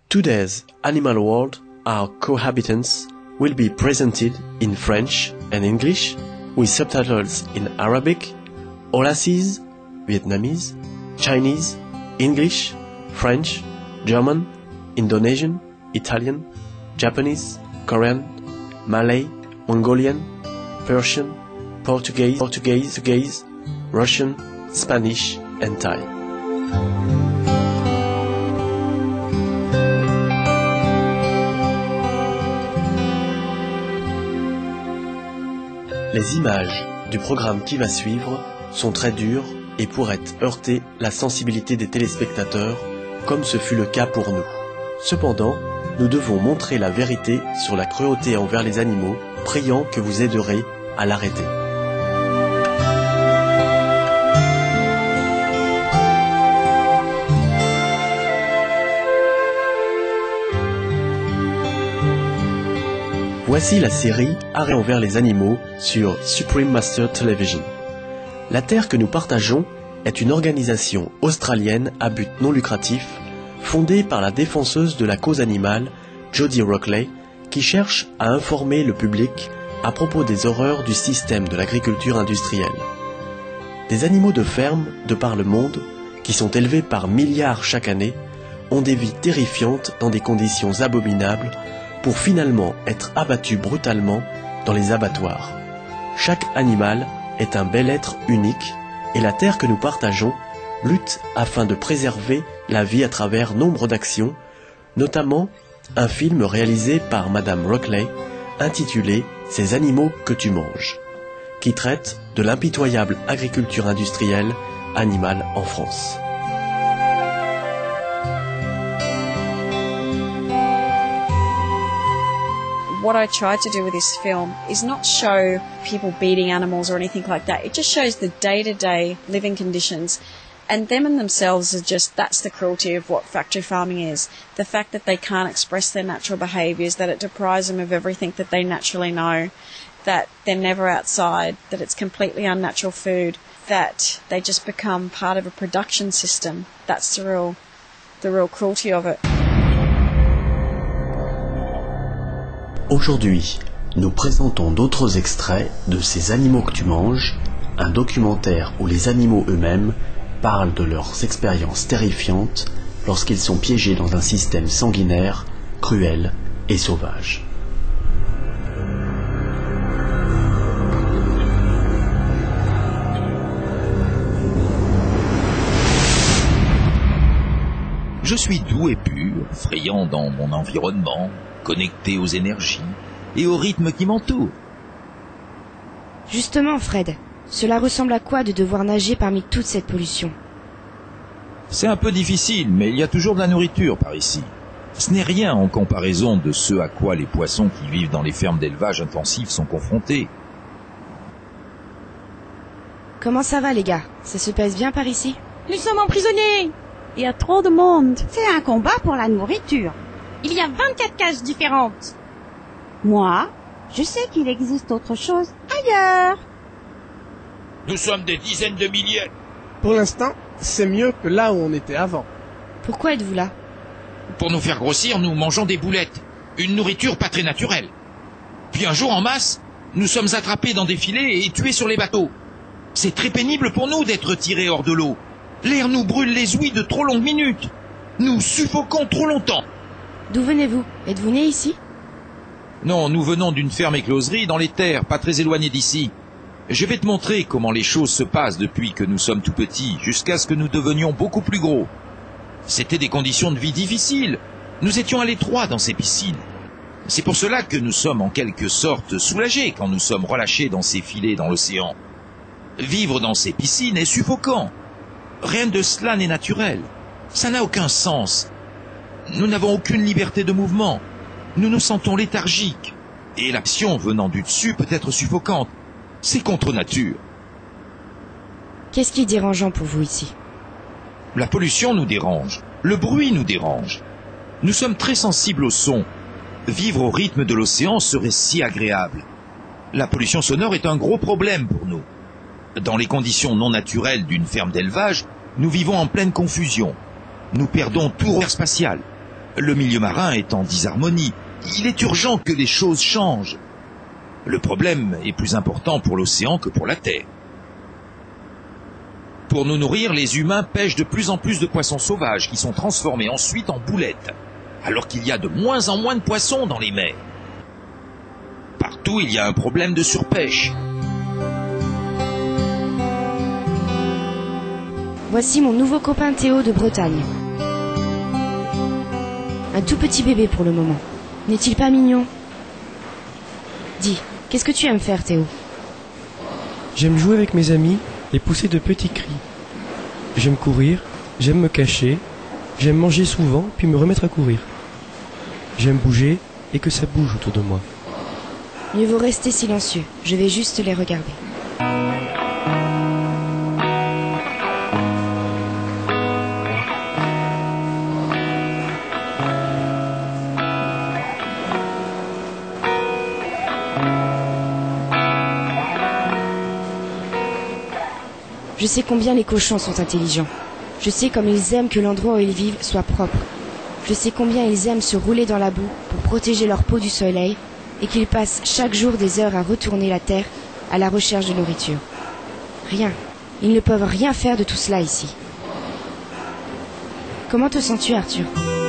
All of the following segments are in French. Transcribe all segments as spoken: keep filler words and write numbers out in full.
Today's Animal World, Our Cohabitants, will be presented in French and English, with subtitles in Arabic, Aulasese, Vietnamese, Chinese, English, French, German, Indonesian, Italian, Japanese, Korean, Malay, Mongolian, Persian, Portuguese, Portuguese, Portuguese, Russian, Spanish, and Thai. Les images du programme qui va suivre sont très dures et pourraient heurter la sensibilité des téléspectateurs, comme ce fut le cas pour nous. Cependant, nous devons montrer la vérité sur la cruauté envers les animaux, priant que vous aiderez à l'arrêter. Voici la série Arrêt envers les animaux sur Supreme Master Television. La Terre que nous partageons est une organisation australienne à but non lucratif fondée par la défenseuse de la cause animale, Jodie Rockley, qui cherche à informer le public à propos des horreurs du système de l'agriculture industrielle. Des animaux de ferme de par le monde, qui sont élevés par milliards chaque année, ont des vies terrifiantes dans des conditions abominables pour finalement être abattus brutalement dans les abattoirs. Chaque animal est un bel être unique et la terre que nous partageons lutte afin de préserver la vie à travers nombre d'actions, notamment un film réalisé par Madame Rockley intitulé « Ces animaux que tu manges », qui traite de l'impitoyable agriculture industrielle animale en France. What I tried to do with this film is not show people beating animals or anything like that. It just shows the day-to-day living conditions. And them in themselves are just, that's the cruelty of what factory farming is. The fact that they can't express their natural behaviours, that it deprives them of everything that they naturally know, that they're never outside, that it's completely unnatural food, that they just become part of a production system. That's the real, the real cruelty of it. Aujourd'hui, nous présentons d'autres extraits de Ces animaux que tu manges, un documentaire où les animaux eux-mêmes parlent de leurs expériences terrifiantes lorsqu'ils sont piégés dans un système sanguinaire, cruel et sauvage. Je suis doux et pur, frayant dans mon environnement, connecté aux énergies et aux rythmes qui m'entourent. Justement, Fred, cela ressemble à quoi de devoir nager parmi toute cette pollution? C'est un peu difficile, mais il y a toujours de la nourriture par ici. Ce n'est rien en comparaison de ce à quoi les poissons qui vivent dans les fermes d'élevage intensif sont confrontés. Comment ça va, les gars? Ça se passe bien par ici? Nous sommes emprisonnés. Il y a trop de monde. C'est un combat pour la nourriture. Il y a vingt-quatre cages différentes. Moi, je sais qu'il existe autre chose ailleurs. Nous sommes des dizaines de milliers. Pour l'instant, c'est mieux que là où on était avant. Pourquoi êtes-vous là? Pour nous faire grossir, nous mangeons des boulettes. Une nourriture pas très naturelle. Puis un jour, en masse, nous sommes attrapés dans des filets et tués sur les bateaux. C'est très pénible pour nous d'être tirés hors de l'eau. L'air nous brûle les ouïes de trop longues minutes. Nous suffoquons trop longtemps. D'où venez-vous? Êtes-vous né ici? Non, nous venons d'une ferme écloserie dans les terres, pas très éloignées d'ici. Je vais te montrer comment les choses se passent depuis que nous sommes tout petits, jusqu'à ce que nous devenions beaucoup plus gros. C'était des conditions de vie difficiles. Nous étions à l'étroit dans ces piscines. C'est pour cela que nous sommes en quelque sorte soulagés quand nous sommes relâchés dans ces filets dans l'océan. Vivre dans ces piscines est suffocant. Rien de cela n'est naturel. Ça n'a aucun sens. Nous n'avons aucune liberté de mouvement. Nous nous sentons léthargiques. Et l'action venant du dessus peut être suffocante. C'est contre nature. Qu'est-ce qui est dérangeant pour vous ici? La pollution nous dérange. Le bruit nous dérange. Nous sommes très sensibles au son. Vivre au rythme de l'océan serait si agréable. La pollution sonore est un gros problème pour nous. Dans les conditions non naturelles d'une ferme d'élevage, nous vivons en pleine confusion. Nous perdons tout repère spatial. Le milieu marin est en disharmonie. Il est urgent que les choses changent. Le problème est plus important pour l'océan que pour la Terre. Pour nous nourrir, les humains pêchent de plus en plus de poissons sauvages qui sont transformés ensuite en boulettes, alors qu'il y a de moins en moins de poissons dans les mers. Partout, il y a un problème de surpêche. Voici mon nouveau copain Théo de Bretagne. Un tout petit bébé pour le moment. N'est-il pas mignon? Dis, qu'est-ce que tu aimes faire, Théo? J'aime jouer avec mes amis et pousser de petits cris. J'aime courir, j'aime me cacher, j'aime manger souvent puis me remettre à courir. J'aime bouger et que ça bouge autour de moi. Mieux vaut rester silencieux, je vais juste les regarder. Je sais combien les cochons sont intelligents. Je sais comme ils aiment que l'endroit où ils vivent soit propre. Je sais combien ils aiment se rouler dans la boue pour protéger leur peau du soleil et qu'ils passent chaque jour des heures à retourner la terre à la recherche de nourriture. Rien. Ils ne peuvent rien faire de tout cela ici. Comment te sens-tu, Arthur?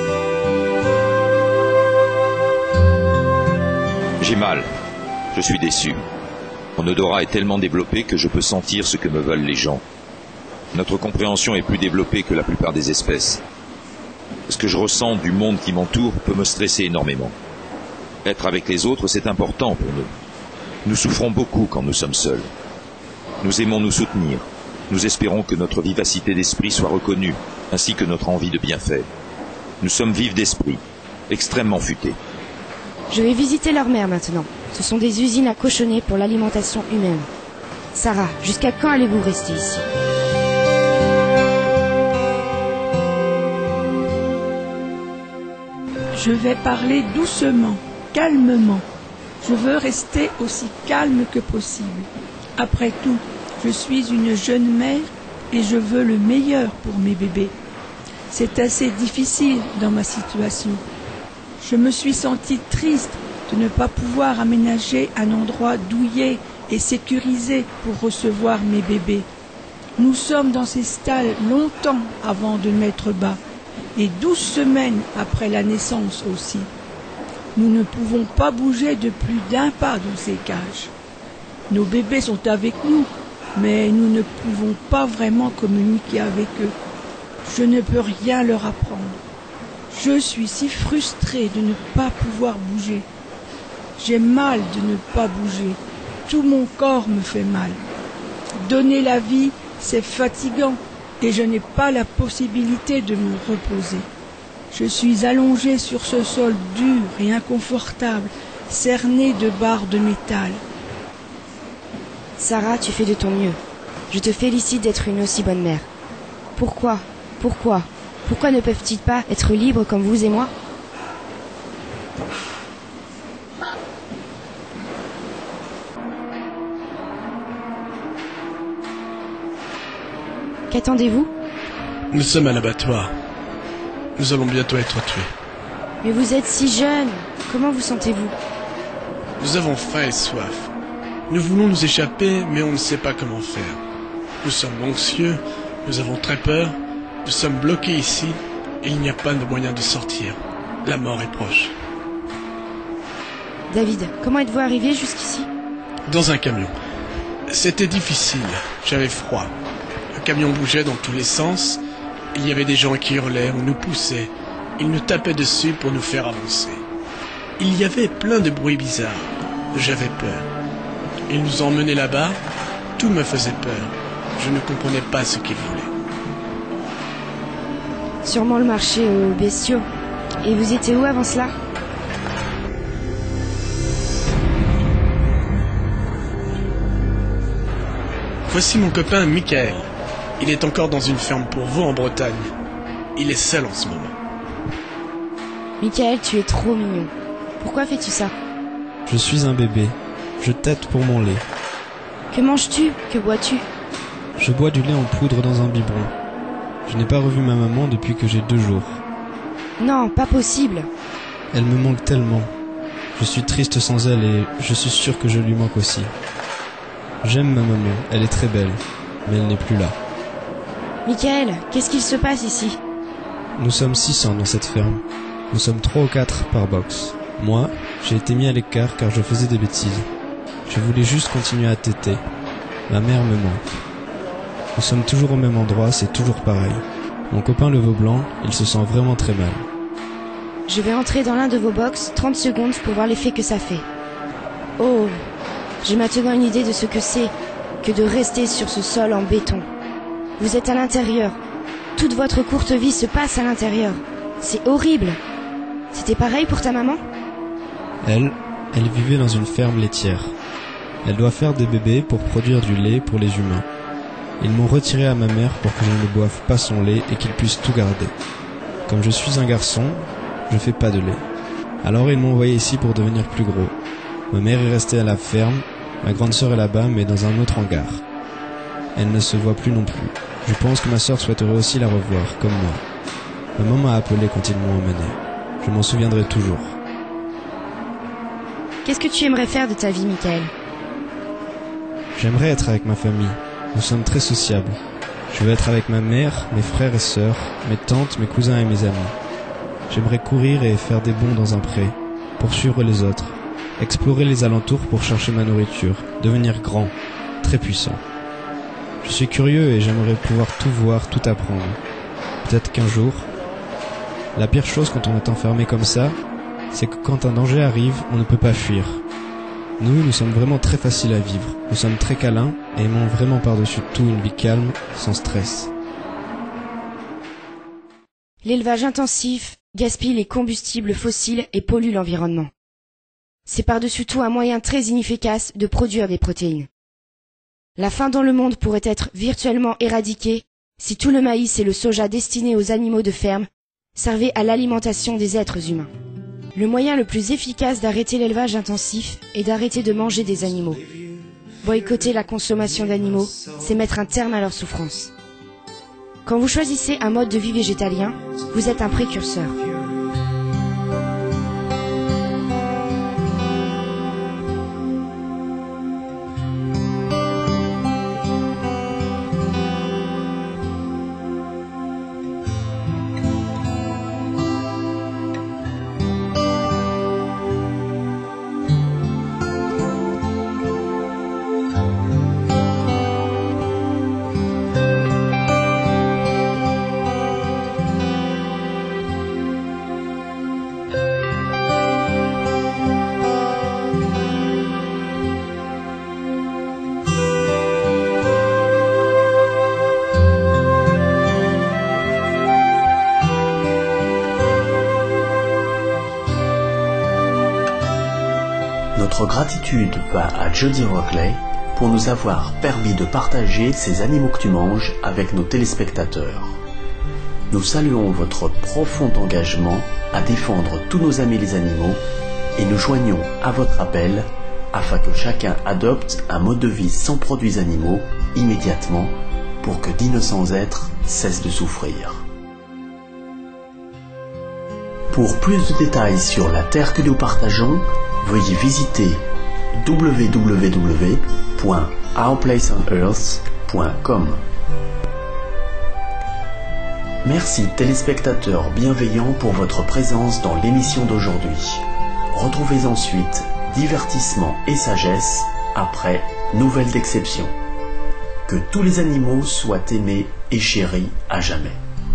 J'ai mal. Je suis déçu. Mon odorat est tellement développé que je peux sentir ce que me veulent les gens. Notre compréhension est plus développée que la plupart des espèces. Ce que je ressens du monde qui m'entoure peut me stresser énormément. Être avec les autres, c'est important pour nous. Nous souffrons beaucoup quand nous sommes seuls. Nous aimons nous soutenir. Nous espérons que notre vivacité d'esprit soit reconnue, ainsi que notre envie de bien faire. Nous sommes vifs d'esprit, extrêmement futés. Je vais visiter leur mère maintenant. Ce sont des usines à cochonner pour l'alimentation humaine. Sarah, jusqu'à quand allez-vous rester ici? Je vais parler doucement, calmement. Je veux rester aussi calme que possible. Après tout, je suis une jeune mère et je veux le meilleur pour mes bébés. C'est assez difficile dans ma situation. Je me suis sentie triste de ne pas pouvoir aménager un endroit douillet et sécurisé pour recevoir mes bébés. Nous sommes dans ces stalles longtemps avant de mettre bas, et douze semaines après la naissance aussi. Nous ne pouvons pas bouger de plus d'un pas dans ces cages. Nos bébés sont avec nous, mais nous ne pouvons pas vraiment communiquer avec eux. Je ne peux rien leur apprendre. Je suis si frustrée de ne pas pouvoir bouger. J'ai mal de ne pas bouger. Tout mon corps me fait mal. Donner la vie, c'est fatigant et je n'ai pas la possibilité de me reposer. Je suis allongée sur ce sol dur et inconfortable, cerné de barres de métal. Sarah, tu fais de ton mieux. Je te félicite d'être une aussi bonne mère. Pourquoi? Pourquoi? Pourquoi ne peuvent-ils pas être libres comme vous et moi? Qu'attendez-vous? Nous sommes à l'abattoir. Nous allons bientôt être tués. Mais vous êtes si jeune. Comment vous sentez-vous? Nous avons faim et soif. Nous voulons nous échapper, mais on ne sait pas comment faire. Nous sommes anxieux, nous avons très peur, nous sommes bloqués ici, et il n'y a pas de moyen de sortir. La mort est proche. David, comment êtes-vous arrivé jusqu'ici? Dans un camion. C'était difficile, j'avais froid. Le camion bougeait dans tous les sens. Il y avait des gens qui hurlaient ou nous poussaient. Ils nous tapaient dessus pour nous faire avancer. Il y avait plein de bruits bizarres. J'avais peur. Ils nous emmenaient là-bas. Tout me faisait peur. Je ne comprenais pas ce qu'ils voulaient. Sûrement le marché aux bestiaux. Et vous étiez où avant cela? Voici mon copain Michael. Il est encore dans une ferme pour veaux en Bretagne. Il est seul en ce moment. Michael, tu es trop mignon. Pourquoi fais-tu ça? Je suis un bébé. Je tète pour mon lait. Que manges-tu? Que bois-tu? Je bois du lait en poudre dans un biberon. Je n'ai pas revu ma maman depuis que j'ai deux jours. Non, pas possible. Elle me manque tellement. Je suis triste sans elle et je suis sûr que je lui manque aussi. J'aime ma maman, elle est très belle, mais elle n'est plus là. Michael, qu'est-ce qu'il se passe ici? Nous sommes six cents dans cette ferme. Nous sommes trois ou quatre par box. Moi, j'ai été mis à l'écart car je faisais des bêtises. Je voulais juste continuer à téter. Ma mère me manque. Nous sommes toujours au même endroit, c'est toujours pareil. Mon copain le veau blanc, il se sent vraiment très mal. Je vais entrer dans l'un de vos box trente secondes pour voir l'effet que ça fait. Oh, j'ai maintenant une idée de ce que c'est que de rester sur ce sol en béton. Vous êtes à l'intérieur. Toute votre courte vie se passe à l'intérieur. C'est horrible. C'était pareil pour ta maman? Elle, elle vivait dans une ferme laitière. Elle doit faire des bébés pour produire du lait pour les humains. Ils m'ont retiré à ma mère pour que je ne boive pas son lait et qu'il puisse tout garder. Comme je suis un garçon, je fais pas de lait. Alors ils m'ont envoyé ici pour devenir plus gros. Ma mère est restée à la ferme, ma grande sœur est là-bas mais dans un autre hangar. Elle ne se voit plus non plus. Je pense que ma sœur souhaiterait aussi la revoir, comme moi. Maman m'a appelé quand ils m'ont emmené. Je m'en souviendrai toujours. Qu'est-ce que tu aimerais faire de ta vie, Michael? J'aimerais être avec ma famille. Nous sommes très sociables. Je veux être avec ma mère, mes frères et sœurs, mes tantes, mes cousins et mes amis. J'aimerais courir et faire des bonds dans un pré, poursuivre les autres, explorer les alentours pour chercher ma nourriture, devenir grand, très puissant. Je suis curieux et j'aimerais pouvoir tout voir, tout apprendre. Peut-être qu'un jour... La pire chose quand on est enfermé comme ça, c'est que quand un danger arrive, on ne peut pas fuir. Nous, nous sommes vraiment très faciles à vivre. Nous sommes très câlins et aimons vraiment par-dessus tout une vie calme, sans stress. L'élevage intensif gaspille les combustibles fossiles et pollue l'environnement. C'est par-dessus tout un moyen très inefficace de produire des protéines. La faim dans le monde pourrait être virtuellement éradiquée si tout le maïs et le soja destinés aux animaux de ferme servaient à l'alimentation des êtres humains. Le moyen le plus efficace d'arrêter l'élevage intensif est d'arrêter de manger des animaux. Boycotter la consommation d'animaux, c'est mettre un terme à leur souffrance. Quand vous choisissez un mode de vie végétalien, vous êtes un précurseur. Notre gratitude va à Jody Rockley pour nous avoir permis de partager ces animaux que tu manges avec nos téléspectateurs. Nous saluons votre profond engagement à défendre tous nos amis les animaux et nous joignons à votre appel afin que chacun adopte un mode de vie sans produits animaux immédiatement pour que d'innocents êtres cessent de souffrir. Pour plus de détails sur la terre que nous partageons, veuillez visiter w w w point our place on earth point com. Merci téléspectateurs bienveillants pour votre présence dans l'émission d'aujourd'hui. Retrouvez ensuite divertissement et sagesse après nouvelle d'exception. Que tous les animaux soient aimés et chéris à jamais.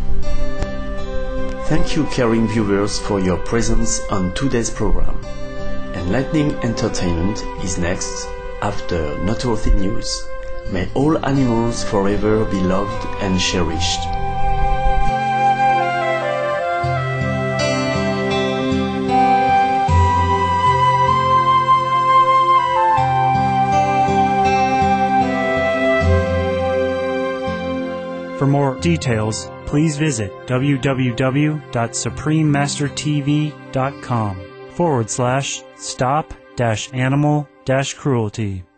Thank you caring viewers for your presence on today's program. Enlightening entertainment is next after noteworthy news. May all animals forever be loved and cherished. For more details, please visit w w w dot supreme master t v dot com forward slash stop dash animal dash cruelty.